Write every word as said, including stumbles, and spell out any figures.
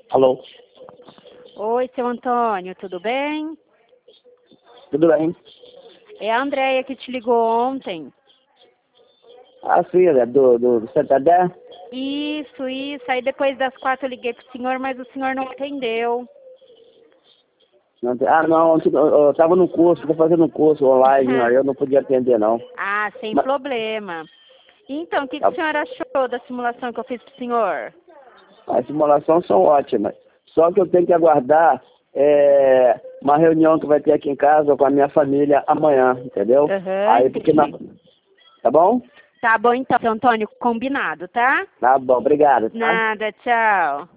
Alô? Oi, seu Antônio, tudo bem? Tudo bem? É a Andréia que te ligou ontem. Ah, sim, é do, do, do Santander? Isso, isso. Aí depois das quatro eu liguei pro senhor, mas o senhor não atendeu. Não, tem- ah, não, eu, eu tava no curso, tô fazendo um curso online, aí eu não podia atender, não. Ah, sem Mas, problema. Então, o que, que tá, o senhor achou da simulação que eu fiz pro senhor? as simulações são ótimas. Só que eu tenho que aguardar é, uma reunião que vai ter aqui em casa com a minha família amanhã, entendeu? Aham, Aí, porque na... entendi. Tá bom? Tá bom então, seu Antônio, combinado, tá? Tá bom, obrigado, tá? Nada, tchau.